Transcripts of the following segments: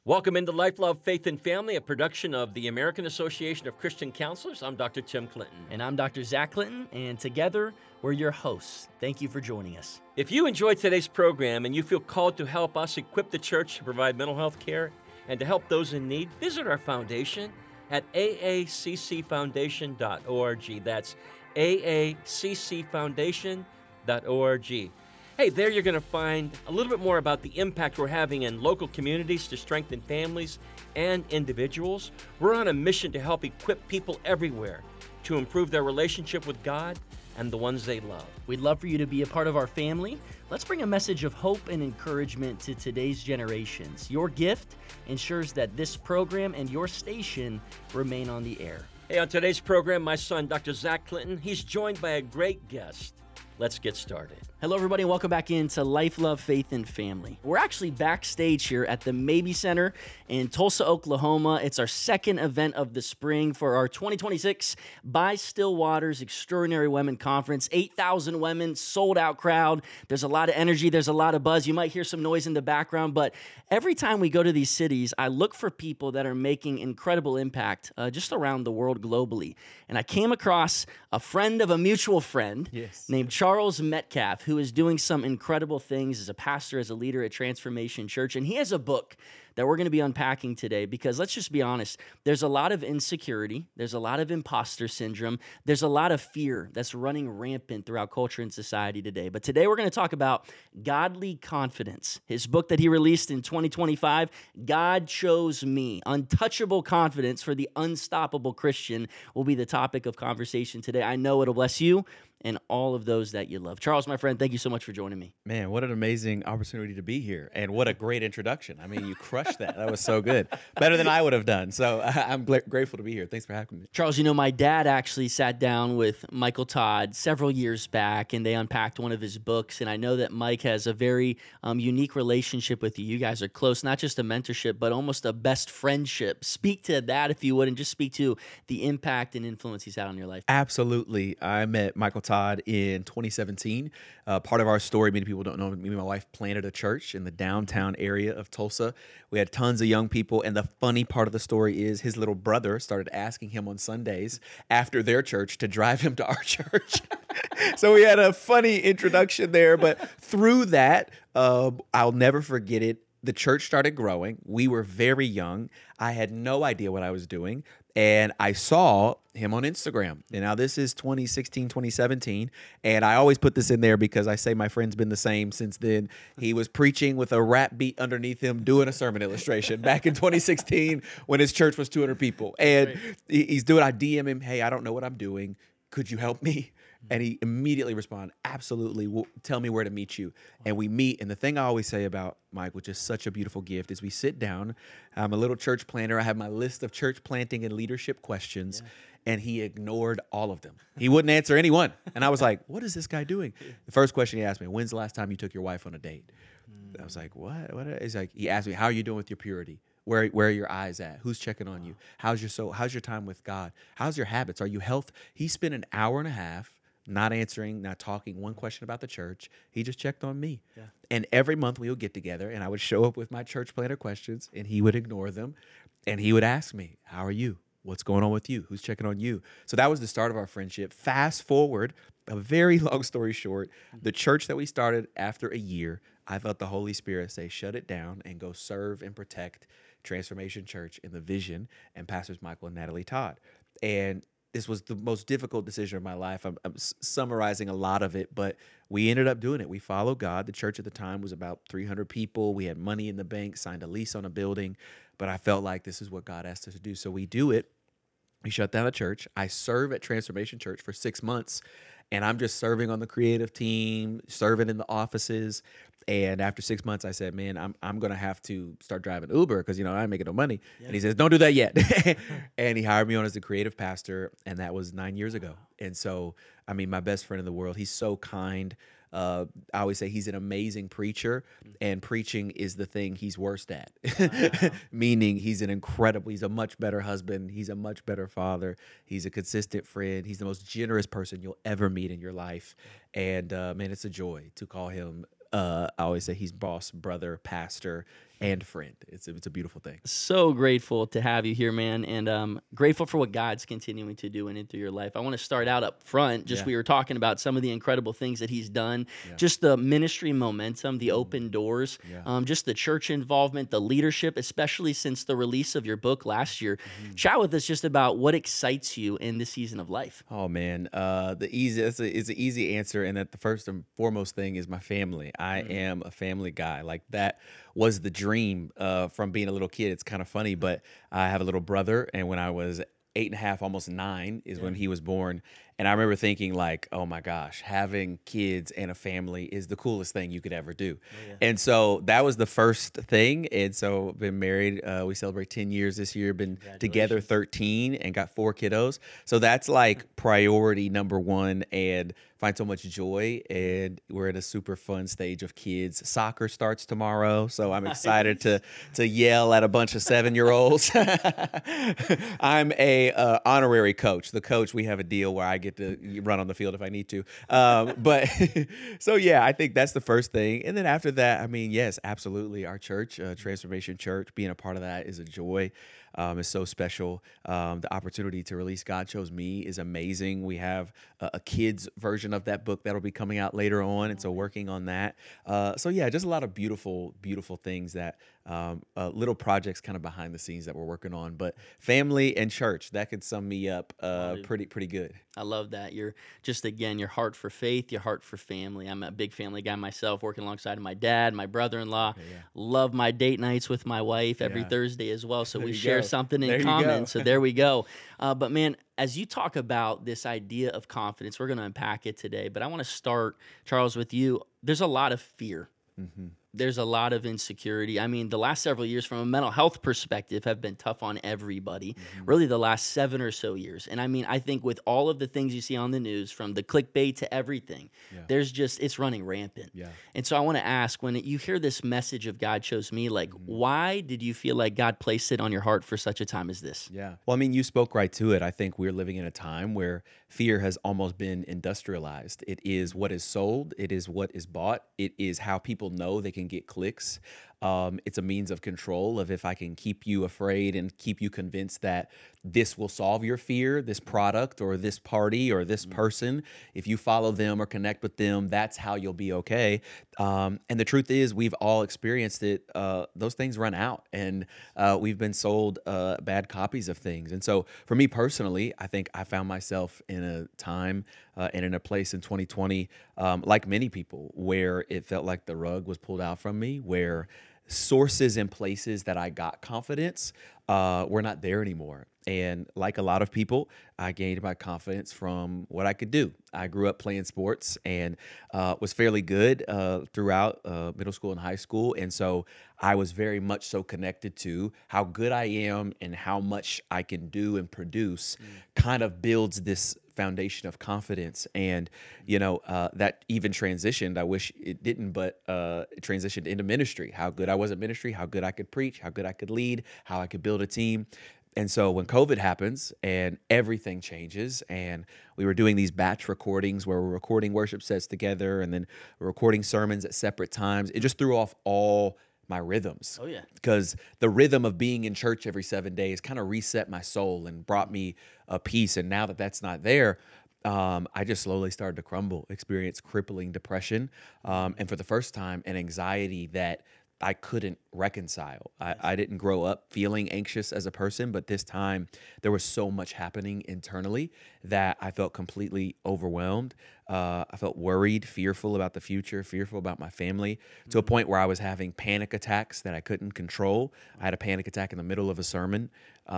Welcome into Life, Love, Faith, and Family, a production of the American Association of Christian Counselors. I'm Dr. Tim Clinton. And I'm Dr. Zach Clinton, and together we're your hosts. Thank you for joining us. If you enjoyed today's program and you feel called to help us equip the church to provide mental health care and to help those in need, visit our foundation at aaccfoundation.org. That's aaccfoundation.org. Hey, there you're going to find a little bit more about the impact we're having in local communities to strengthen families and individuals. We're on a mission to help equip people everywhere to improve their relationship with God and the ones they love. We'd love for you to be a part of our family. Let's bring a message of hope and encouragement to today's generations. Your gift ensures that this program and your station remain on the air. Hey, on today's program, my son, Dr. Zach Clinton, he's joined by a great guest. Let's get started. Hello, everybody, and welcome back into Life, Love, Faith, and Family. We're actually backstage here at the Mabee Center in Tulsa, Oklahoma. It's our second event of the spring for our 2026 By Still Waters Extraordinary Women Conference. 8,000 women, sold-out crowd. There's a lot of energy. There's a lot of buzz. You might hear some noise in the background, but every time we go to these cities, I look for people that are making incredible impact just around the world globally. And I came across a friend of a mutual friend named Charles Metcalf, who is doing some incredible things as a pastor, as a leader at Transformation Church. And he has a book that we're going to be unpacking today because let's just be honest, there's a lot of insecurity, there's a lot of imposter syndrome, there's a lot of fear that's running rampant throughout culture and society today. But today we're going to talk about godly confidence. His book that he released in 2025, God Chose Me, Untouchable Confidence for the Unstoppable Christian, will be the topic of conversation today. I know it'll bless you and all of those that you love. Charles, my friend, thank you so much for joining me. Man, what an amazing opportunity to be here. And what a great introduction. I mean, you crushed that. That was so good. Better than I would have done. So I'm grateful to be here. Thanks for having me. Charles, you know, my dad actually sat down with Michael Todd several years back, and they unpacked one of his books. And I know that Mike has a very unique relationship with you. You guys are close, not just a mentorship, but almost a best friendship. Speak to that, if you would, and just speak to the impact and influence he's had on your life. Absolutely. I met Michael Todd in 2017. Part of our story, many people don't know, me and my wife planted a church in the downtown area of Tulsa. We had tons of young people, and the funny part of the story is his little brother started asking him on Sundays after their church to drive him to our church. So we had a funny introduction there, but through that, I'll never forget it. The church started growing. We were very young. I had no idea what I was doing. And I saw him on Instagram. And now this is 2016, 2017. And I always put this in there because I say my friend's been the same since then. He was preaching with a rap beat underneath him doing a sermon illustration back in 2016 when his church was 200 people. And he's doing, I DM him, hey, I don't know what I'm doing. Could you help me? And he immediately responded, absolutely, tell me where to meet you. And we meet. And the thing I always say about Mike, which is such a beautiful gift, is we sit down. I'm a little church planter. I have my list of church planting and leadership questions. And he ignored all of them. He wouldn't answer any one. And I was like, what is this guy doing? The first question he asked me, when's the last time you took your wife on a date? I was like, what? He's like, he asked me, how are you doing with your purity? Where are your eyes at? Who's checking on you? How's your soul? How's your time with God? How's your habits? Are you health? He spent an hour and a half not answering, not talking one question about the church. He just checked on me. Yeah. And every month we would get together and I would show up with my church planter questions and he would ignore them. And he would ask me, how are you? What's going on with you? Who's checking on you? So that was the start of our friendship. Fast forward, a very long story short, the church that we started after a year, I felt the Holy Spirit say, shut it down and go serve and protect Transformation Church in the vision and Pastors Michael and Natalie Todd. And this was the most difficult decision of my life. I'm summarizing a lot of it, but we ended up doing it. We followed God. The church at the time was about 300 people. We had money in the bank, signed a lease on a building, but I felt like this is what God asked us to do. So we do it. We shut down the church. I serve at Transformation Church for 6 months, and I'm just serving on the creative team, serving in the offices. And after 6 months, I said, man, I'm going to have to start driving Uber because, I ain't making no money. Yeah. And he says, don't do that yet. And he hired me on as the creative pastor, and that was 9 years ago. And so, my best friend in the world, he's so kind. I always say he's an amazing preacher, and preaching is the thing he's worst at. Wow. Meaning he's a much better husband. He's a much better father. He's a consistent friend. He's the most generous person you'll ever meet in your life. And man, it's a joy to call him. I always say he's boss, brother, pastor, and friend. It's a beautiful thing. So grateful to have you here, man, and grateful for what God's continuing to do in and through your life. I want to start out up front. Just we were talking about some of the incredible things that he's done, just the ministry momentum, the open doors, just the church involvement, the leadership, especially since the release of your book last year. Chat with us just about what excites you in this season of life. Oh man, it's an easy answer, and that the first and foremost thing is my family. I am a family guy. Like that was the dream from being a little kid. It's kind of funny, but I have a little brother, and when I was 8.5, almost 9 is when he was born. And I remember thinking like, oh my gosh, having kids and a family is the coolest thing you could ever do. And so that was the first thing. And so been married. We celebrate 10 years this year, been together 13 and got 4 kiddos. So that's like priority number one, and find so much joy. And we're at a super fun stage of kids. Soccer starts tomorrow. So I'm excited to yell at a bunch of 7-year-olds. I'm a honorary coach. The coach, we have a deal where I get to run on the field if I need to. But so, yeah, I think that's the first thing. And then after that, I mean, yes, absolutely. Our church, Transformation Church, being a part of that is a joy. It's so special. The opportunity to release God Chose Me is amazing. We have a kids version of that book that'll be coming out later on. And so working on that. So yeah, just a lot of beautiful, beautiful things that little projects kind of behind the scenes that we're working on. But family and church, that could sum me up pretty good. I love that. You're just, again, your heart for faith, your heart for family. I'm a big family guy myself, working alongside of my dad, my brother-in-law. Love my date nights with my wife every Thursday as well. So we share something in common. So there we go. But man, as you talk about this idea of confidence, we're going to unpack it today. But I want to start, Charles, with you. There's a lot of fear. There's a lot of insecurity. I mean, the last several years from a mental health perspective have been tough on everybody, really the last 7 or so years. And I mean, I think with all of the things you see on the news, from the clickbait to everything, there's just, it's running rampant. And so I want to ask, when you hear this message of God Chose Me, like, why did you feel like God placed it on your heart for such a time as this? Yeah. Well, I mean, you spoke right to it. I think we're living in a time where fear has almost been industrialized. It is what is sold. It is what is bought. It is how people know they can get clicks. It's a means of control of if I can keep you afraid and keep you convinced that this will solve your fear, this product or this party or this person. If you follow them or connect with them, that's how you'll be okay. And the truth is, we've all experienced it. Those things run out, and we've been sold bad copies of things. And so for me personally, I think I found myself in a time and in a place in 2020, like many people, where it felt like the rug was pulled out from me, where sources and places that I got confidence were not there anymore. And like a lot of people, I gained my confidence from what I could do. I grew up playing sports and was fairly good throughout middle school and high school. And so I was very much so connected to how good I am and how much I can do and produce kind of builds this foundation of confidence. And, you know, that even transitioned. I wish it didn't, but it transitioned into ministry. How good I was at ministry, how good I could preach, how good I could lead, how I could build a team. And so when COVID happens and everything changes, and we were doing these batch recordings where we're recording worship sets together and then we're recording sermons at separate times, it just threw off all my rhythms. Oh, yeah. Because the rhythm of being in church every 7 days kind of reset my soul and brought me a peace. And now that that's not there, I just slowly started to crumble, experience crippling depression, and for the first time, an anxiety that I couldn't reconcile. I didn't grow up feeling anxious as a person, but this time there was so much happening internally that I felt completely overwhelmed. I felt worried, fearful about the future, fearful about my family, to a point where I was having panic attacks that I couldn't control. I had a panic attack in the middle of a sermon.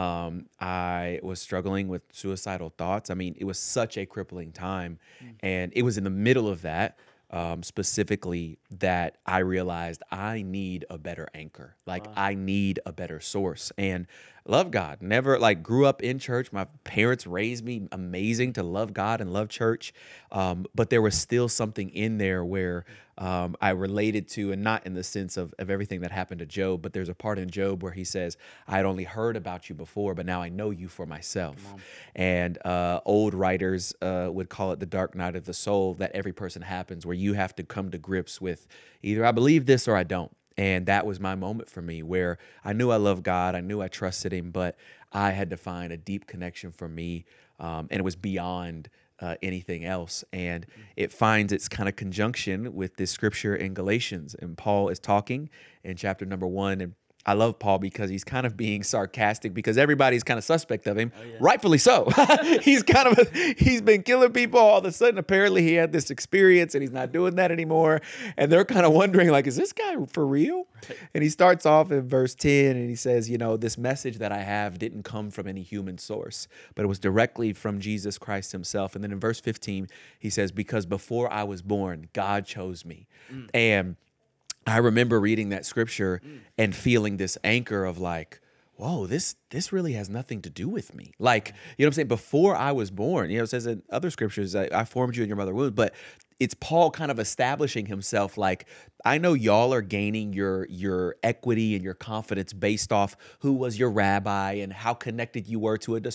I was struggling with suicidal thoughts. I mean, it was such a crippling time. And it was in the middle of that, specifically, that I realized I need a better anchor. Like, I need a better source. And love God. Never, like, grew up in church. My parents raised me amazing to love God and love church. But there was still something in there where I related to, and not in the sense of everything that happened to Job, but there's a part in Job where he says, I had only heard about you before, but now I know you for myself. And old writers would call it the dark night of the soul, that every person happens, where you have to come to grips with either I believe this or I don't. And that was my moment for me where I knew I loved God. I knew I trusted him, but I had to find a deep connection for me. And it was beyond anything else. And it finds its kind of conjunction with this scripture in Galatians. And Paul is talking in chapter number 1. And I love Paul because he's kind of being sarcastic because everybody's kind of suspect of him, rightfully so. He's been killing people. All of a sudden, apparently he had this experience and he's not doing that anymore. And they're kind of wondering, like, is this guy for real? Right. And he starts off in verse 10 and he says, this message that I have didn't come from any human source, but it was directly from Jesus Christ himself. And then in verse 15, he says, because before I was born, God chose me. And I remember reading that scripture and feeling this anchor of like, whoa, this really has nothing to do with me. Like, you know what I'm saying? Before I was born, it says in other scriptures, I formed you in your mother's womb, but it's Paul kind of establishing himself like, I know y'all are gaining your equity and your confidence based off who was your rabbi and how connected you were to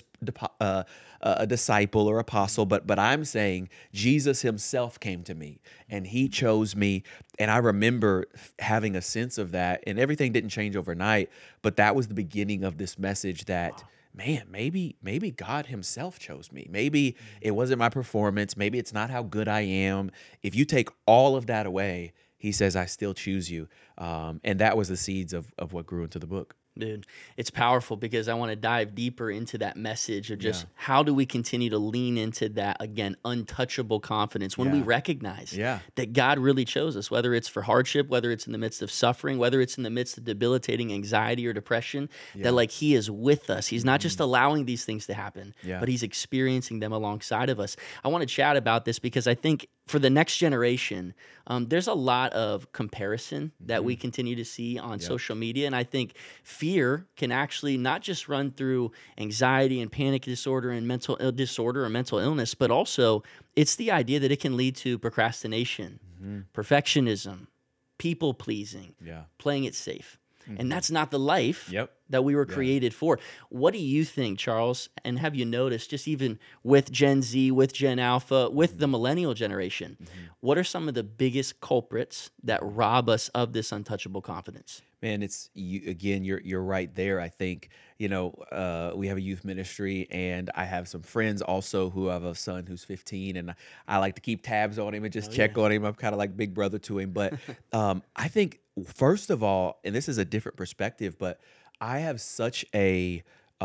a disciple or apostle. But I'm saying Jesus himself came to me and he chose me. And I remember having a sense of that, and everything didn't change overnight, but that was the beginning of this message that, man, maybe God himself chose me. Maybe it wasn't my performance. Maybe it's not how good I am. If you take all of that away, he says, I still choose you. And that was the seeds of what grew into the book. Dude, it's powerful because I want to dive deeper into that message of just how do we continue to lean into that, again, untouchable confidence when we recognize that God really chose us, whether it's for hardship, whether it's in the midst of suffering, whether it's in the midst of debilitating anxiety or depression, that like he is with us. He's not just allowing these things to happen, but he's experiencing them alongside of us. I want to chat about this because I think for the next generation, there's a lot of comparison that we continue to see on social media. And I think fear can actually not just run through anxiety and panic disorder and mental disorder or mental illness, but also it's the idea that it can lead to procrastination, perfectionism, people pleasing, playing it safe. And that's not the life that we were created for. What do you think, Charles? And have you noticed, just even with Gen Z, with Gen Alpha, with the millennial generation, what are some of the biggest culprits that rob us of this untouchable confidence? Man, it's again, you're right there. I think, we have a youth ministry, and I have some friends also who have a son who's 15, and I like to keep tabs on him and just check on him. I'm kind of like big brother to him. But I think, first of all, and this is a different perspective, but I have such a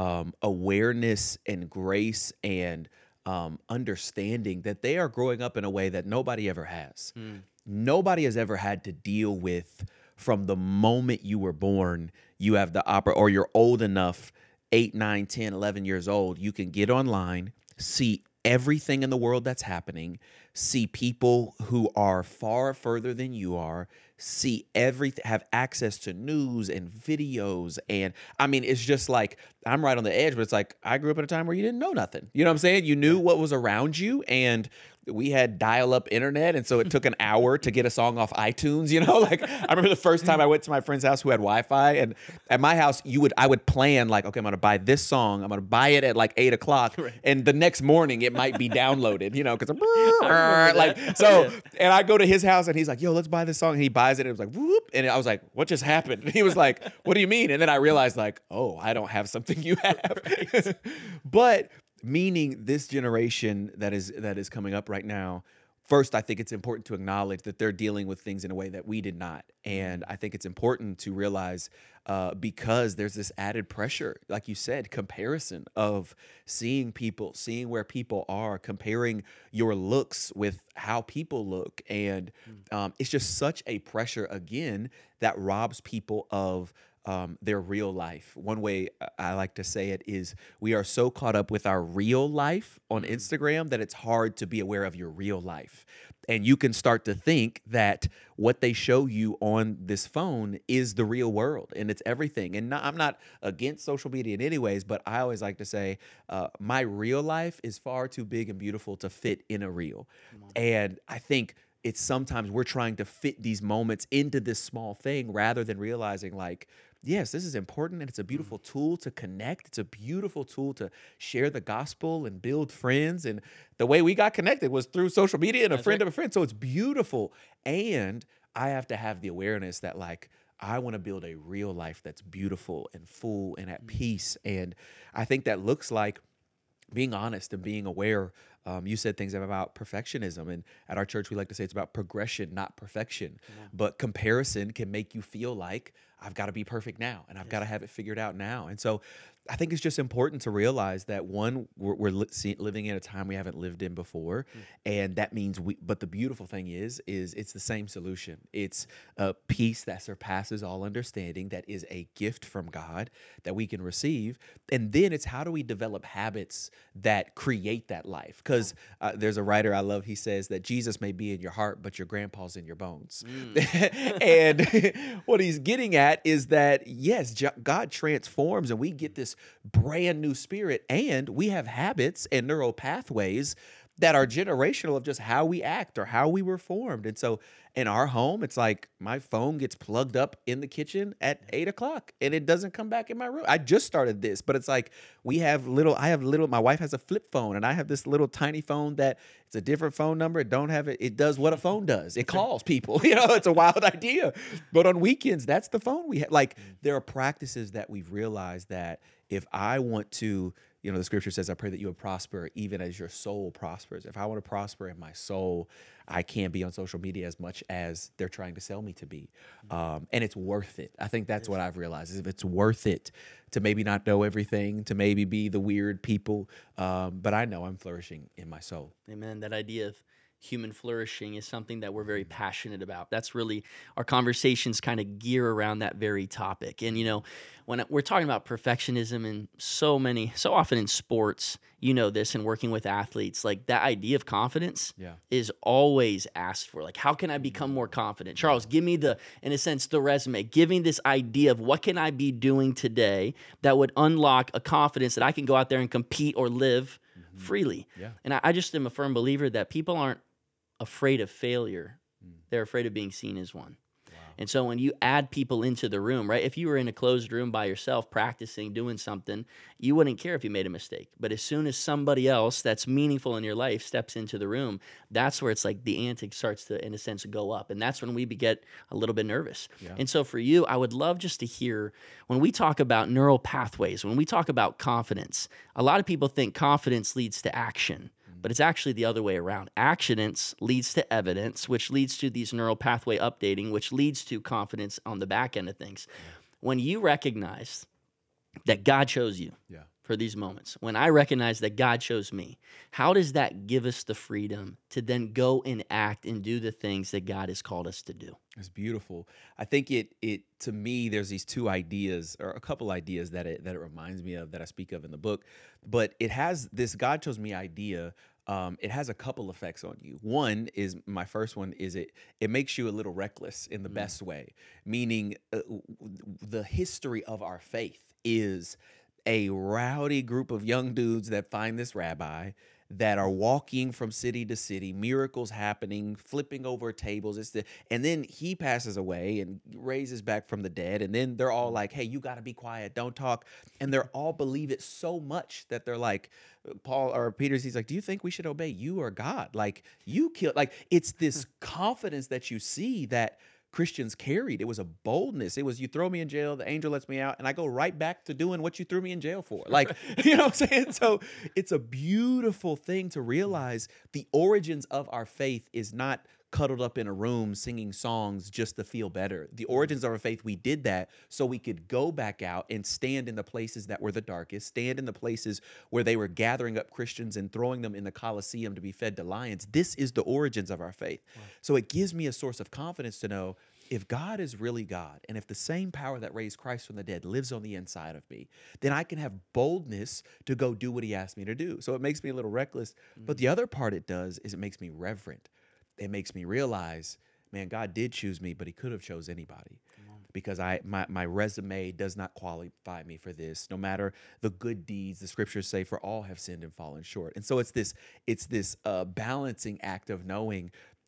awareness and grace and understanding that they are growing up in a way that nobody ever has. Nobody has ever had to deal with, from the moment you were born, you have the or you're old enough, 8, 9, 10, 11 years old, you can get online, see everything in the world that's happening, see people who are far further than you are, see everything, have access to news and videos. And I mean, it's just like, I'm right on the edge, but it's like, I grew up in a time where you didn't know nothing. You know what I'm saying? You knew what was around you, and we had dial-up internet, and so it took an hour to get a song off iTunes, Like, I remember the first time I went to my friend's house who had Wi-Fi, and at my house, I would plan, like, okay, I'm going to buy this song. I'm going to buy it at, like, 8 o'clock, and the next morning, it might be downloaded, because I'm like, so, and I go to his house, and he's like, yo, let's buy this song, and he buys it, and it was like, whoop, and I was like, what just happened? And he was like, what do you mean? And then I realized, like, oh, I don't have something you have. But meaning this generation that is coming up right now, first, I think it's important to acknowledge that they're dealing with things in a way that we did not. And I think it's important to realize because there's this added pressure, like you said, comparison of seeing where people are, comparing your looks with how people look. And it's just such a pressure, again, that robs people of their real life. One way I like to say it is we are so caught up with our real life on Instagram that it's hard to be aware of your real life. And you can start to think that what they show you on this phone is the real world and it's everything. And I'm not against social media in any ways, but I always like to say my real life is far too big and beautiful to fit in a reel. And I think it's sometimes we're trying to fit these moments into this small thing rather than realizing, like, yes, this is important and it's a beautiful tool to connect. It's a beautiful tool to share the gospel and build friends. And the way we got connected was through social media and a friend of a friend. So it's beautiful. And I have to have the awareness that, like, I want to build a real life that's beautiful and full and at peace. And I think that looks like being honest and being aware. You said things about perfectionism, and at our church, we like to say it's about progression, not perfection. But comparison can make you feel like I've got to be perfect now, and I've got to have it figured out now. And so I think it's just important to realize that one, we're living in a time we haven't lived in before, and that means but the beautiful thing is it's the same solution. It's a peace that surpasses all understanding, that is a gift from God that we can receive. And then it's how do we develop habits that create that life? Because there's a writer I love, he says that Jesus may be in your heart, but your grandpa's in your bones. And what he's getting at is that, yes, God transforms and we get this brand new spirit, and we have habits and neural pathways that are generational of just how we act or how we were formed. And so in our home, it's like my phone gets plugged up in the kitchen at 8 o'clock and it doesn't come back in my room. I just started this, but it's like my wife has a flip phone and I have this little tiny phone that it's a different phone number. It does what a phone does. It calls people, it's a wild idea. But on weekends, that's the phone we have. Like there are practices that we've realized that if I want to, the scripture says, I pray that you would prosper even as your soul prospers. If I want to prosper in my soul, I can't be on social media as much as they're trying to sell me to be. And it's worth it. I think that's what I've realized is if it's worth it to maybe not know everything, to maybe be the weird people. But I know I'm flourishing in my soul. Amen. That idea of human flourishing is something that we're very passionate about. That's really our conversations kind of gear around that very topic. And, when we're talking about perfectionism and so often in sports, this and working with athletes, like that idea of confidence is always asked for. Like, how can I become more confident? Charles, give me in a sense, the resume. Give me this idea of what can I be doing today that would unlock a confidence that I can go out there and compete or live freely. Yeah. And I just am a firm believer that people aren't afraid of failure. They're afraid of being seen as one. Wow. And so when you add people into the room, right? If you were in a closed room by yourself practicing, doing something, you wouldn't care if you made a mistake. But as soon as somebody else that's meaningful in your life steps into the room, that's where it's like the ante starts to, in a sense, go up. And that's when we get a little bit nervous. Yeah. And so for you, I would love just to hear, when we talk about neural pathways, when we talk about confidence, a lot of people think confidence leads to action. But it's actually the other way around. Actionance leads to evidence, which leads to these neural pathway updating, which leads to confidence on the back end of things. Yeah. When you recognize that God chose you for these moments, when I recognize that God chose me, how does that give us the freedom to then go and act and do the things that God has called us to do? It's beautiful. I think it to me, there's these two ideas or a couple ideas that it reminds me of that I speak of in the book, but it has this God chose me idea. It has a couple effects on you. My first one is it makes you a little reckless in the best way, meaning the history of our faith is a rowdy group of young dudes that find this rabbi that are walking from city to city, miracles happening, flipping over tables. And then he passes away and raises back from the dead. And then they're all like, hey, you got to be quiet. Don't talk. And they're all believe it so much that they're like, he's like, do you think we should obey you or God? Like you killed, like it's this confidence that you see that Christians carried. It was a boldness. It was, you throw me in jail, the angel lets me out, and I go right back to doing what you threw me in jail for. Like, you know what I'm saying? So it's a beautiful thing to realize the origins of our faith is not cuddled up in a room singing songs just to feel better. The origins of our faith, we did that so we could go back out and stand in the places that were the darkest, stand in the places where they were gathering up Christians and throwing them in the Colosseum to be fed to lions. This is the origins of our faith. Wow. So it gives me a source of confidence to know if God is really God, and if the same power that raised Christ from the dead lives on the inside of me, then I can have boldness to go do what he asked me to do. So it makes me a little reckless. But the other part it does is it makes me reverent. It makes me realize, man, God did choose me, but he could have chose anybody. Because my resume does not qualify me for this. No matter the good deeds, the scriptures say, for all have sinned and fallen short. And so it's this balancing act of knowing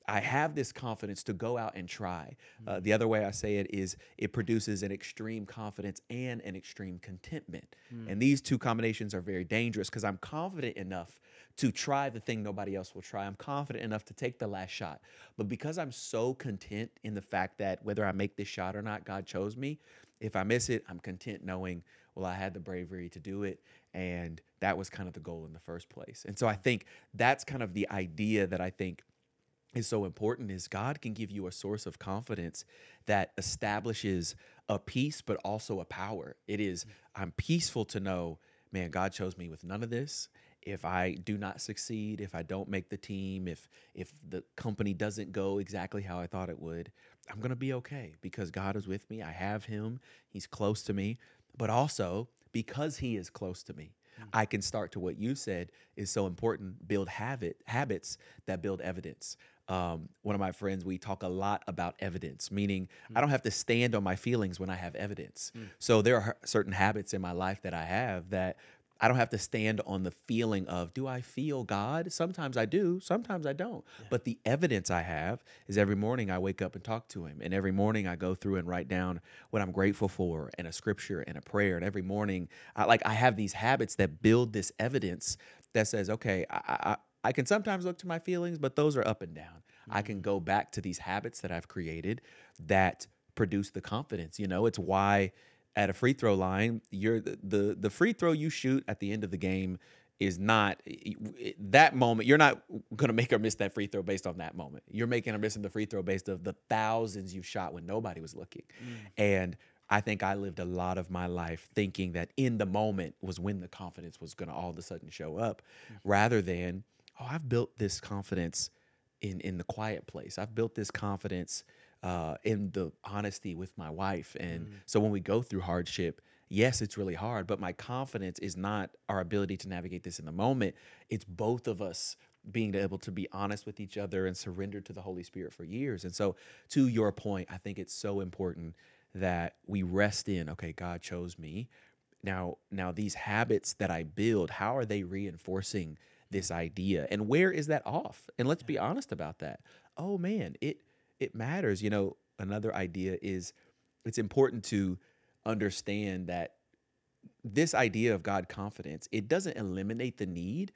I have this confidence to go out and try. The other way I say it is it produces an extreme confidence and an extreme contentment. And these two combinations are very dangerous because I'm confident enough to try the thing nobody else will try. I'm confident enough to take the last shot. But because I'm so content in the fact that whether I make this shot or not, God chose me, if I miss it, I'm content knowing, well, I had the bravery to do it. And that was kind of the goal in the first place. And so I think that's kind of the idea that I think is so important is God can give you a source of confidence that establishes a peace, but also a power. It is, I'm peaceful to know, man, God chose me with none of this. If I do not succeed, if I don't make the team, if the company doesn't go exactly how I thought it would, I'm going to be okay because God is with me. I have him. He's close to me. But also because he is close to me, I can start to what you said is so important, build habits that build evidence. One of my friends, we talk a lot about evidence, meaning I don't have to stand on my feelings when I have evidence. So there are certain habits in my life that I have that I don't have to stand on the feeling of, do I feel God? Sometimes I do, sometimes I don't. Yeah. But the evidence I have is every morning I wake up and talk to him. And every morning I go through and write down what I'm grateful for and a scripture and a prayer. And every morning I have these habits that build this evidence that says, okay, I can sometimes look to my feelings, but those are up and down. I can go back to these habits that I've created that produce the confidence. You know, it's why at a free throw line, you're the free throw you shoot at the end of the game is not that moment. You're not going to make or miss that free throw based on that moment. You're making or missing the free throw based on the thousands you've shot when nobody was looking. And I think I lived a lot of my life thinking that in the moment was when the confidence was going to all of a sudden show up, rather than, oh, I've built this confidence in the quiet place. I've built this confidence in the honesty with my wife. And so when we go through hardship, yes, it's really hard, but my confidence is not our ability to navigate this in the moment. It's both of us being able to be honest with each other and surrender to the Holy Spirit for years. And so to your point, I think it's so important that we rest in, okay, God chose me. Now these habits that I build, how are they reinforcing this idea? And where is that off? And let's be honest about that. Oh man, it matters. You know, another idea is it's important to understand that this idea of God confidence, it doesn't eliminate the need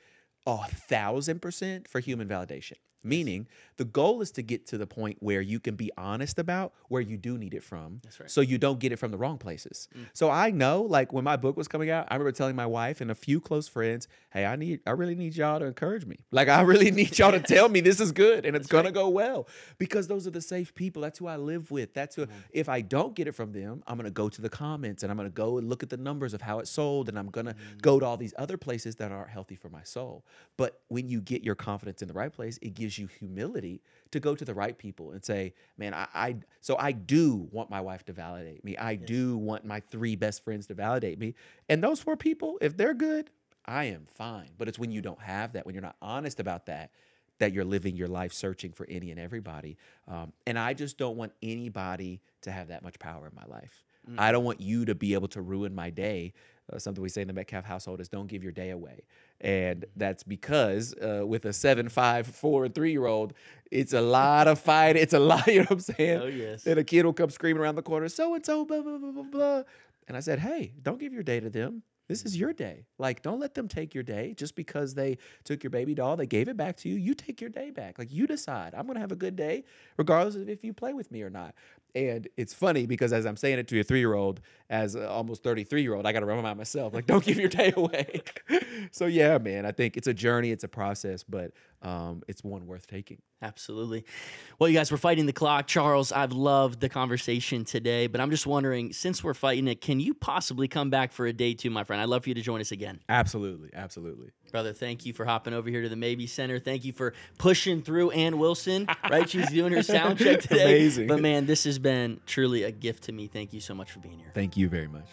1,000% for human validation. Meaning the goal is to get to the point where you can be honest about where you do need it from. That's right. So you don't get it from the wrong places. So I know, like when my book was coming out, I remember telling my wife and a few close friends, hey, I really need y'all to encourage me. Like I really need y'all to tell me this is good and it's going to go well, because those are the safe people. That's who I live with. That's who, if I don't get it from them, I'm going to go to the comments and I'm going to go and look at the numbers of how it sold. And I'm going to go to all these other places that aren't healthy for my soul. But when you get your confidence in the right place, it gives you humility to go to the right people and say, man, so I do want my wife to validate me. I do want my 3 best friends to validate me. And those 4 people, if they're good, I am fine. But it's when you don't have that, when you're not honest about that you're living your life searching for any and everybody. And I just don't want anybody to have that much power in my life. I don't want you to be able to ruin my day. Something we say in the Metcalf household is don't give your day away. And that's because with a 7, 5, 4, and 3-year-old, it's a lot of fight. It's a lot, you know what I'm saying? Oh, yes. And a kid will come screaming around the corner, so-and-so, blah, blah, blah, blah, blah. And I said, hey, don't give your day to them. This is your day. Like, don't let them take your day just because they took your baby doll. They gave it back to you. You take your day back. Like, you decide. I'm going to have a good day regardless of if you play with me or not. And it's funny because as I'm saying it to a 3-year-old, as an almost 33-year-old, I got to remind myself, like, don't give your day away. So, yeah, man, I think it's a journey. It's a process, but it's one worth taking. Absolutely. Well, you guys, we're fighting the clock. Charles, I've loved the conversation today, but I'm just wondering, since we're fighting it, can you possibly come back for a day 2, my friend? I'd love for you to join us again. Absolutely. Absolutely. Brother, thank you for hopping over here to the Maybe Center. Thank you for pushing through Ann Wilson, right? She's doing her sound check today. Amazing. But man, this has been truly a gift to me. Thank you so much for being here. Thank you very much.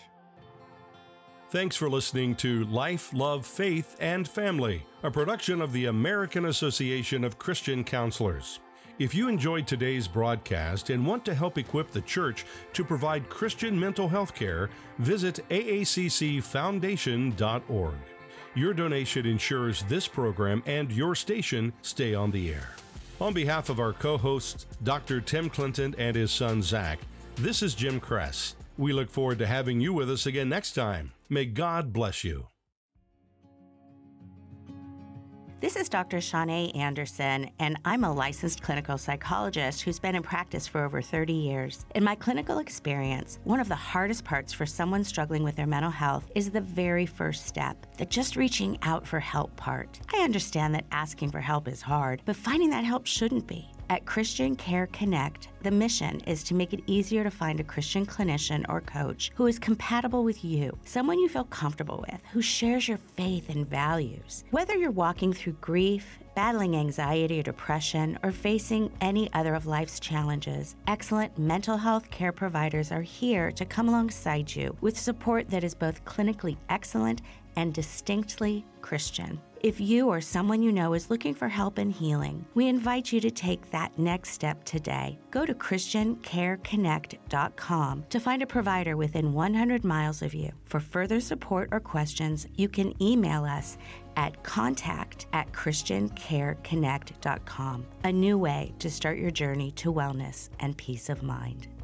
Thanks for listening to Life, Love, Faith, and Family, a production of the American Association of Christian Counselors. If you enjoyed today's broadcast and want to help equip the church to provide Christian mental health care, visit aaccfoundation.org. Your donation ensures this program and your station stay on the air. On behalf of our co-hosts, Dr. Tim Clinton and his son Zach, this is Jim Kress. We look forward to having you with us again next time. May God bless you. This is Dr. Shanae Anderson, and I'm a licensed clinical psychologist who's been in practice for over 30 years. In my clinical experience, one of the hardest parts for someone struggling with their mental health is the very first step, the just reaching out for help part. I understand that asking for help is hard, but finding that help shouldn't be. At Christian Care Connect, the mission is to make it easier to find a Christian clinician or coach who is compatible with you, someone you feel comfortable with, who shares your faith and values. Whether you're walking through grief, battling anxiety or depression, or facing any other of life's challenges, excellent mental health care providers are here to come alongside you with support that is both clinically excellent and distinctly Christian. If you or someone you know is looking for help and healing, we invite you to take that next step today. Go to ChristianCareConnect.com to find a provider within 100 miles of you. For further support or questions, you can email us at contact@ChristianCareConnect.com. A new way to start your journey to wellness and peace of mind.